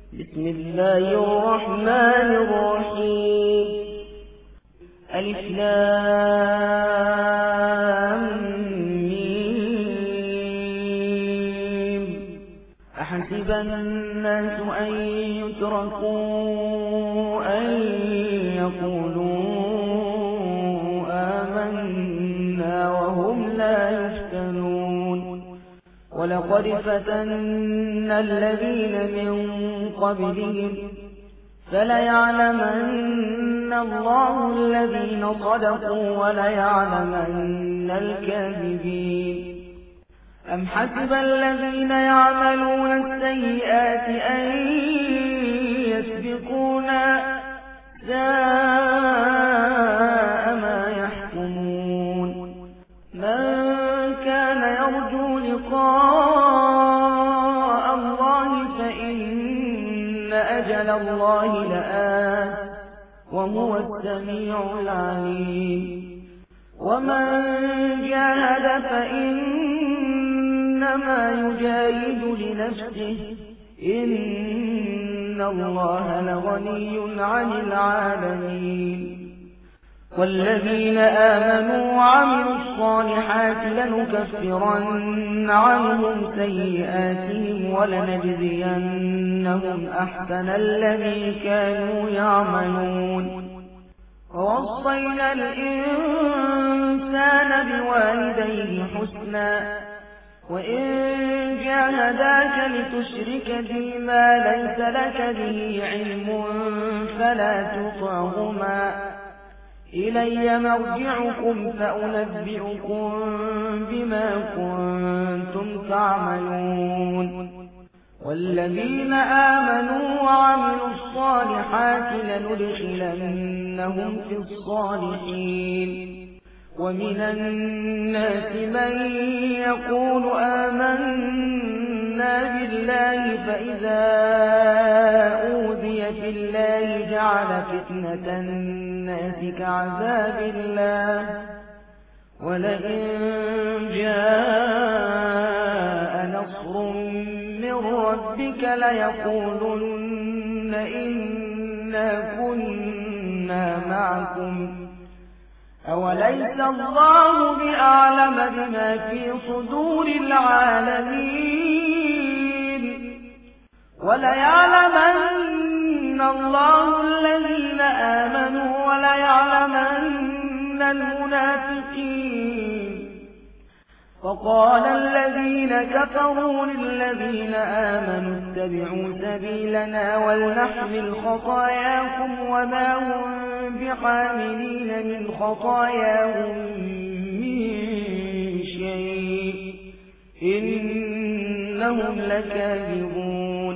بسم الله الرحمن الرحيم. ألف لام ميم. أحسب الناس أن يتركوا أن يقولوا آمنا وهم لا يفتنون. ولقد فتنا الذين من قبلهم فليعلمن الله الذين صدقوا وليعلمن الكاذبين. أم حسب الذين يعملون السيئات أن يسبقونا ساء ما يحكمون. من كان يرجو لقاء الله فإن أجل الله لآت وهو السميع العليم. ومن جاهد فإنما يجاهد لنفسه إن الله لغني عن العالمين. والذين آمنوا وعملوا الصالحات لنكفرن عنهم سيئاتهم ولنجزينهم أحسن الذي كانوا يعملون. ووصينا الإنسان بوالديه حسنا وإن جاهداك لتشرك بما ليس لك به علم فلا تطعهما إلي مرجعكم فأنبئكم بما كنتم تعملون. والذين آمنوا وعملوا الصالحات لندخلنهم في الصالحين. ومن الناس من يقول آمنا بالله فإذا أوذي في الله جعل فتنة الناس كعذاب الله ولئن جاء نصر من ربك ليقولن إنا كنا معكم أوليس الله بأعلم بما في صدور العالمين. وليعلمن الله الذين آمنوا وليعلمن المنافقين. فقال الذين كفروا للذين آمنوا اتبعوا سبيلنا ولنحمل خطاياكم وما هم بحاملين من خطاياهم من شيء إنهم لكاذبون.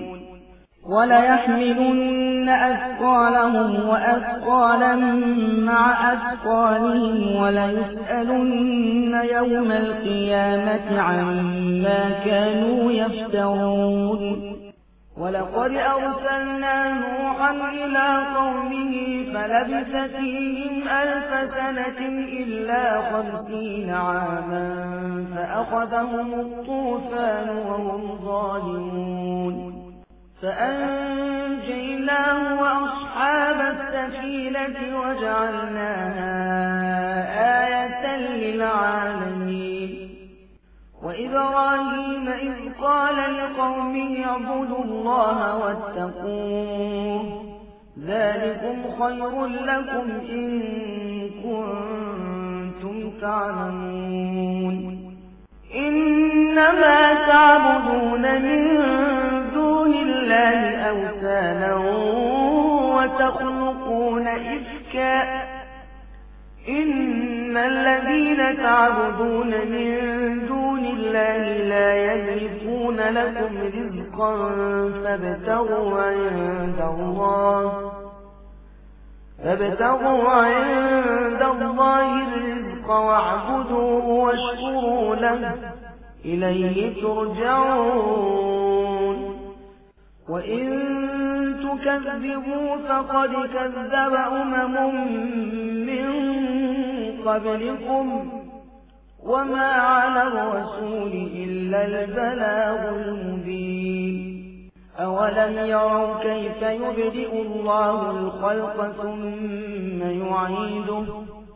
وليحملن أثقالهم وأثقالا مع أثقالهم وليسألن يوم القيامة عما كانوا يفترون. ولقد أرسلنا نوحا إلى قومه فلبث فيهم 1000 سنة إلا 50 عاما فأخذهم الطوفان وهم ظالمون. فأنجيناه وأصحاب السفينة وجعلناها آية للعالمين. وإبراهيم إذ قال لقومه اعبدوا الله واتقوه ذلكم خير لكم إن كنتم تعلمون. إنما تعبدون من دون الله أوثانا وتخلقون إفكا إن الذين تعبدون من دون الله لا يملكون لكم رزقا فابتغوا عند الله الرزق واعبدوه واشكروا له إليه ترجعون. وإن تكذبوا فقد كذب من قبلكم وما على الرسول إلا البلاغ المبين. أولم يروا كيف يبدئ الله الخلق ثم يعيده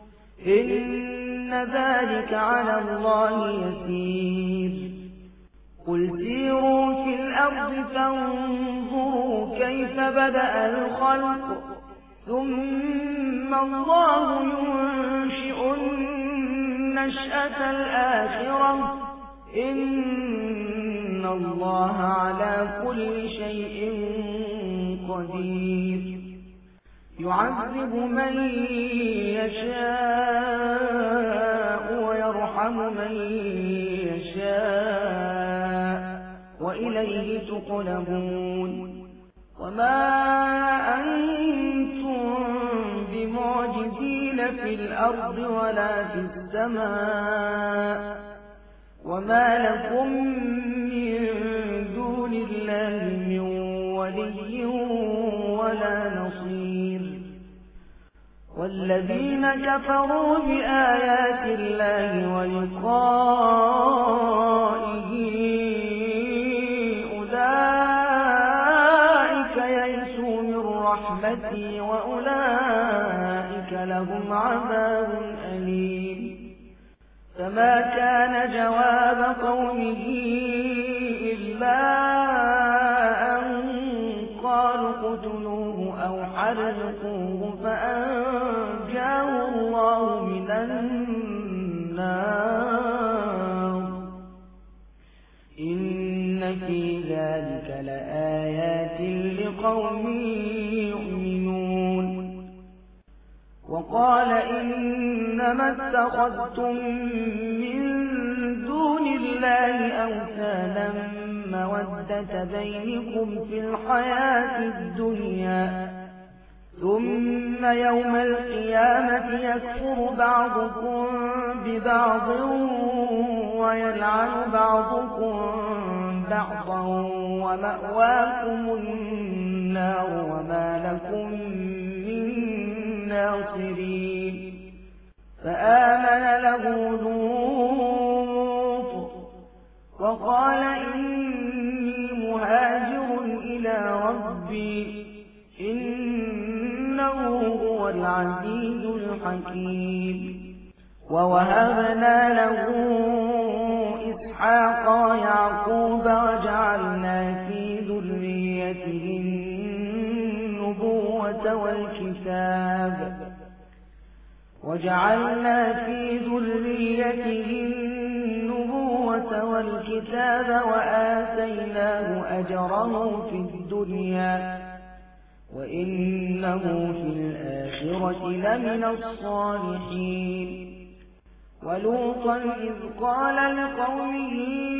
إن ذلك على الله يسير قل سيروا في الأرض فانظروا كيف بدأ الخلق ثم الله ينشئ النشأة الآخرة إن الله على كل شيء قدير يعذب من يشاء ويرحم من يشاء وإليه تقلبون وما أنتم بمعجزين في الأرض ولا في السماء وما لكم من دون الله من ولي ولا نصير والذين كفروا بآيات الله ولقائه أولئك يئسوا من رحمتي وأولئك لهم عذاب أليم فما كان جواب قومه إلا أن قالوا اقتلوه أو حرقوه فأنجاه الله من النار إن في ذلك لآيات لقوم يؤمنون وقال إنما اتخذتم من دون الله أوثانا مودة بينكم في الحياة الدنيا ثم يوم القيامة يكفر بعضكم ببعض ويلعن بعضكم بعضا ومأواكم النار وما لكم من ناصرين فآمن له لوط وقال إني مهاجر إلى ربي إنه هو العزيز الحكيم ووهبنا له إسحاق ويعقوب وجعلنا في ذريته النبوة والكتاب وآتيناه أجره في الدنيا وإنه في الآخرة لمن الصالحين ولوطا إذ قال لقومه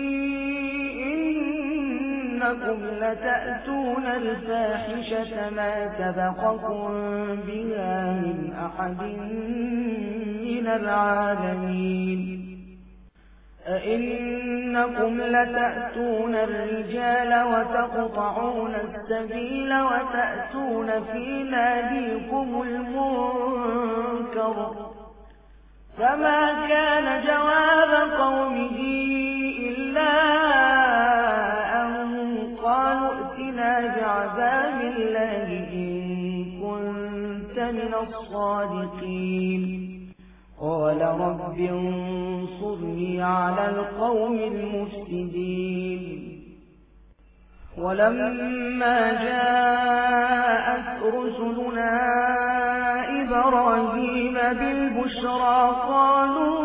إنكم لتأتون الفاحشة ما سبقكم بها من أحد من العالمين أئنكم لتأتون الرجال وتقطعون السبيل وتأتون في ناديكم المنكر فما كان جواب قومه إلا أن قالوا ائتنا بعذاب الله إن كنت من الصادقين قال رب انصرني على القوم المفسدين ولما جاءت رسلنا إبراهيم بالبشرى قالوا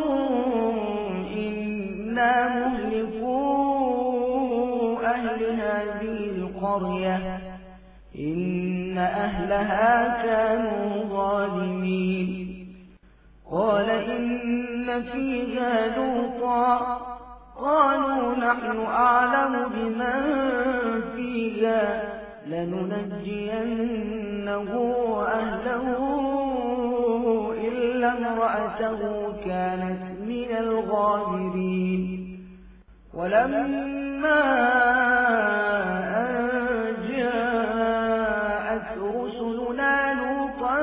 إنا مهلكو أهل هذه القرية إن أهلها كانوا ظالمين قال إن فيها لوطا قالوا نحن أعلم بمن فيها لننجينه وأهله إلا امرأته كانت من الغابرين ولما أن جاءت رسلنا لوطا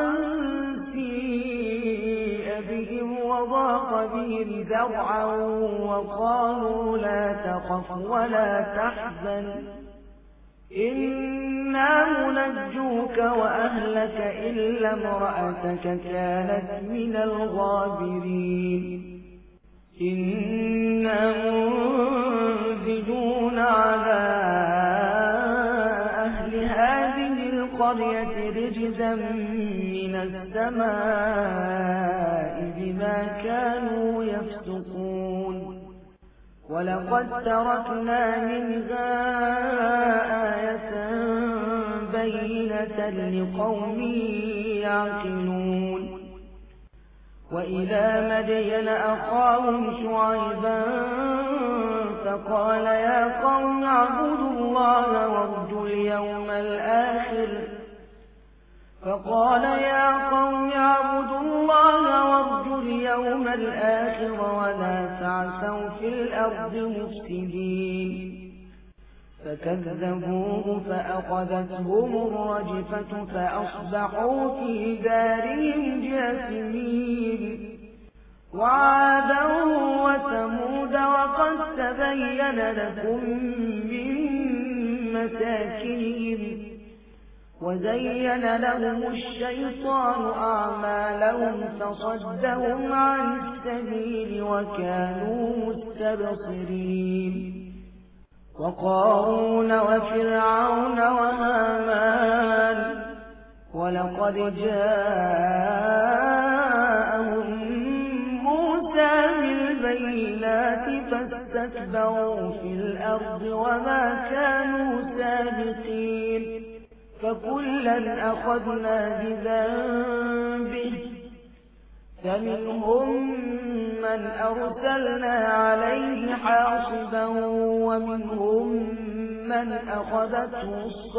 سيء بهم وضاق بهم ذرعا وقالوا لا تخف ولا تحزن إنا منجوك وأهلك إلا امرأتك كانت من الغابرين إنا منزلون على أهل هذه القرية رجزا من السماء بما كانوا يفسقون ولقد تركنا منها آية بينة لقوم يعقلون وإلى مدين أخاهم شعيبا فقال يا قوم اعبدوا الله وارجوا اليوم الآخر ولا تعثوا في الأرض مفسدين فكذبوه فأخذتهم الرجفة فأصبحوا في دارهم جاثمين وعادا وثمود وقد تبين لكم من مساكنهم وزين لهم الشيطان أعمالهم فصدهم عن السبيل وكانوا مستبصرين وقارون وفرعون وهامان ولقد جاءهم موسى بالبينات فاستكبروا في الأرض وما كانوا سابقين فكلا أخذنا بذنبه فمنهم من أرسلنا عليه حاصبا ومنهم من أخذته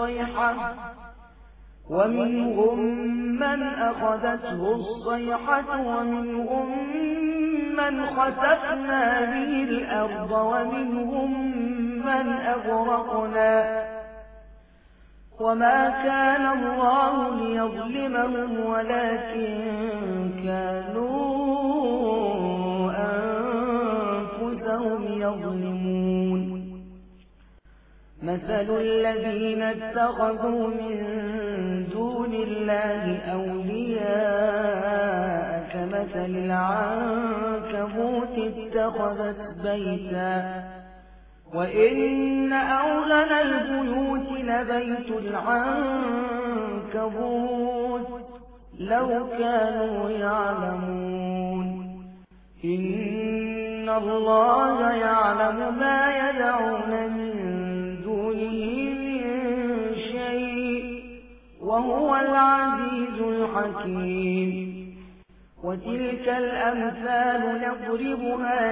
الصيحة ومنهم من خسفنا به الأرض ومنهم من أغرقنا وما كان الله ليظلمهم ولكن كانوا أنفسهم يظلمون مثل الذين اتخذوا من دون الله أولياء كمثل العنكبوت اتخذت بيتا وإن أولن البيوت لبيت العنكبوت لو كانوا يعلمون إن الله يعلم ما يدعون من دونه من شيء وهو العزيز الحكيم وتلك الأمثال نضربها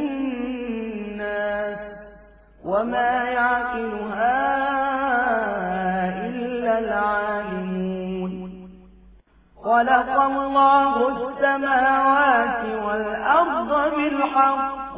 للناس وما يعقلها إلا العالمون خلق الله السماوات والأرض بالحق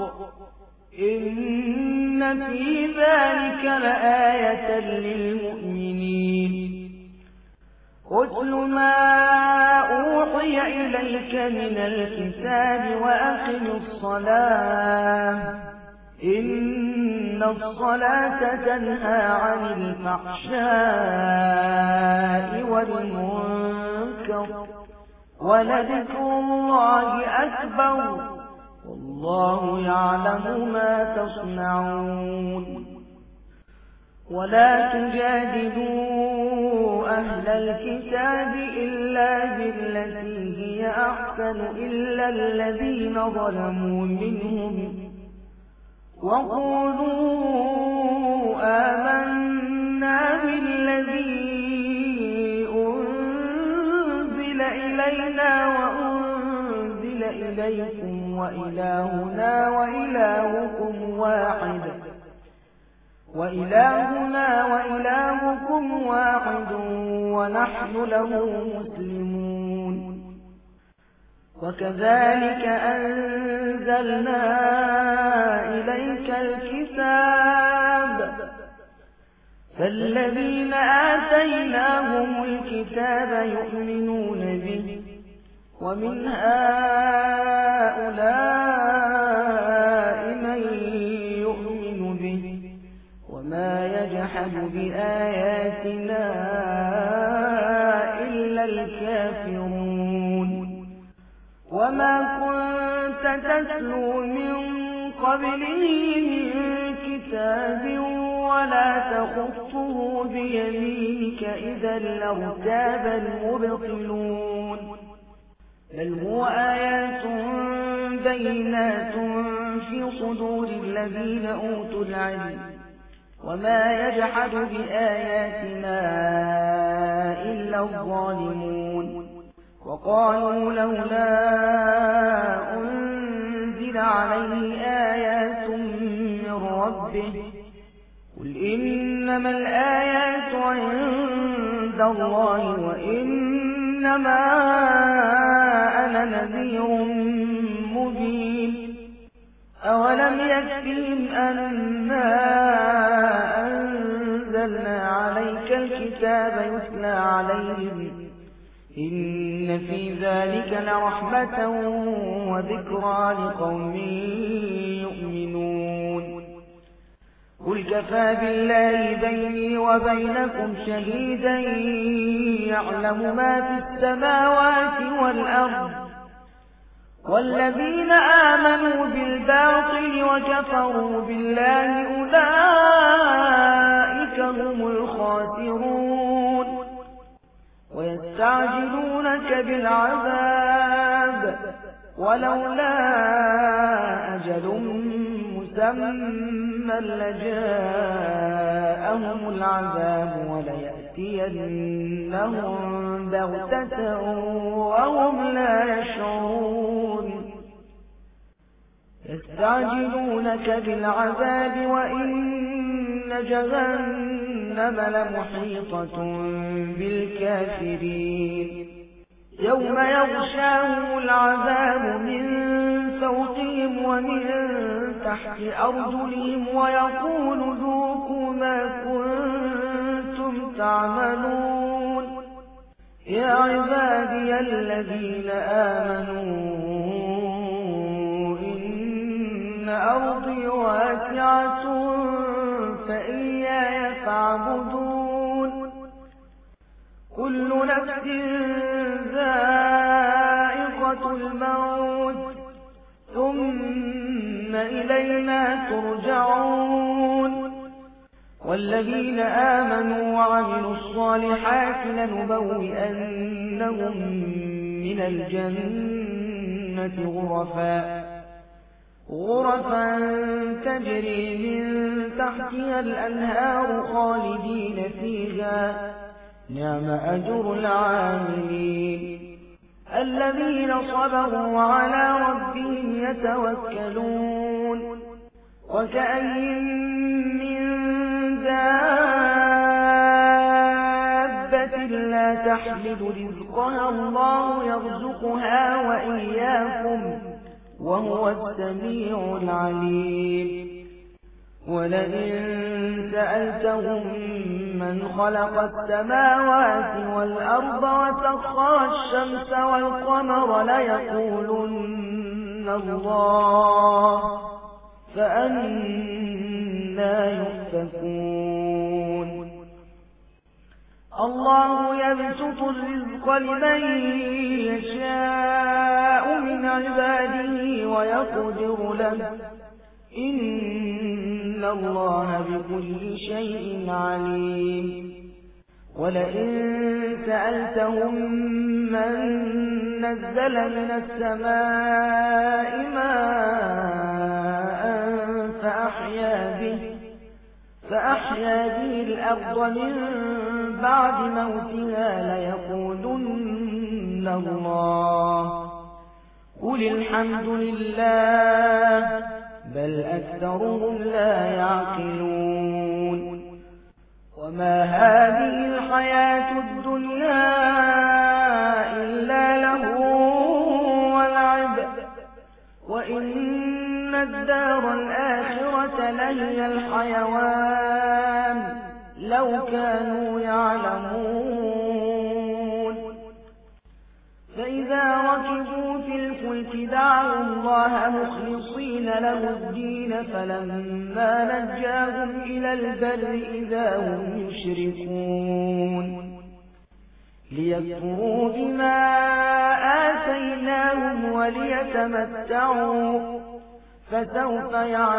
إن في ذلك لآية للمؤمنين اتل ما أوحي إليك من الكتاب وأقم الصلاة إن الصلاة تنهى عن الفحشاء والمنكر ولذكر الله أكبر والله يعلم ما تصنعون ولا تجادلوا أهل الكتاب إلا بالتي هي أحسن إلا الذين ظلموا منهم وقولوا آمنا بالذي أنزل إلينا وأنزل إليكم وإلهنا وإلهكم واحد ونحن له مسلمون وكذلك أنزلنا إليك الكتاب فالذين آتيناهم الكتاب يؤمنون به ومن هؤلاء من يؤمن به وما يجحد يجحد بآياتنا إلا الكافرون وما كنت تتلو من قبله من كتاب ولا تخطه بيمينك إذا لارتاب المبطلون بل هو آيات بينات في صدور الذين أوتوا العلم وما يجحد بآياتنا إلا الظالمون وقالوا لولا أنزل عليه آيات من ربه قل إنما الآيات عند الله وإنما أنا نذير مبين أولم يكفهم أنا أنزلنا عليك الكتاب يتلى عليهم إن في ذلك لرحمة وذكرى لقوم يؤمنون قل كفى بالله بيني وبينكم شهيدا يعلم ما في السماوات والأرض والذين آمنوا بالباطل وكفروا بالله أولئك هم الخاسرون ويستعجلونك بالعذاب ولولا أجل مسمى لجاءهم العذاب وليأتينهم بغتة وهم لا يشعرون يستعجلونك بالعذاب وإن جهنم لمحيطة بالكافرين يوم يغشاهم العذاب من فوقهم ومن تحت أرجلهم ويقول ذوقوا ما كنتم تعملون يا عبادي الذين آمنوا إن أرضي واسعة فإياي فاعبدون كل نفس ذائقة الموت ثم إلينا ترجعون والذين آمنوا وعملوا الصالحات لنبوئنهم من الجنة غرفا تجري من تحتها الأنهار خالدين فيها نعم أجر العاملين الذين صبروا وعلى ربهم يتوكلون وكأين من دابة لا تحمل رزقها الله يرزقها وإياكم وهو السميع العليم ولئن سألتهم من خلق السماوات والأرض وسخر الشمس والقمر ليقولن الله فأنى يؤفكون الله يبسط الرزق لمن يشاء من عباده ويقدر له إن الله بكل شيء عليم ولئن سألتهم من نزل من السماء ماء فأحيا به الأرض من بعد موتها ليقولن الله قل الحمد لله بل أكثرهم لا يعقلون وما هذه الحياة الدنيا إلا لهو ولعب وإن الدار الآخرة لهي الحيوان لو كانوا يعلمون فإذا ركبوا في الفلك الفلك دعوا الله مخلصين له الدين فلما نجاهم إلى البر إذا هم يشركون ليكفروا بما آتيناهم وليتمتعوا فسوف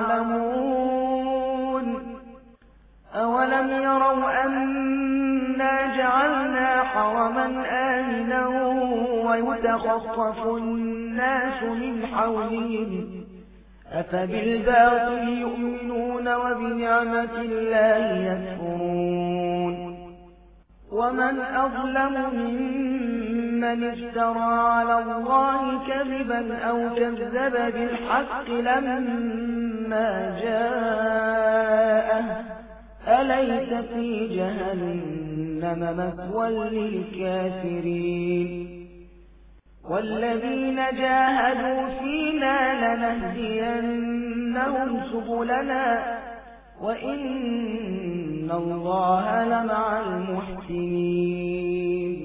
يعلمون أولم يروا أنا جعلنا حرما آمنا ويتخطف الناس من حولهم أفبالباطل يؤمنون وبنعمة الله يكفرون ومن أظلم ممن افترى على الله كذبا أو كذب بالحق لما جاءه أليس في جهنم مثوى للكافرين والذين جاهدوا فينا لنهدينهم سبلنا وإن الله لمع المحسنين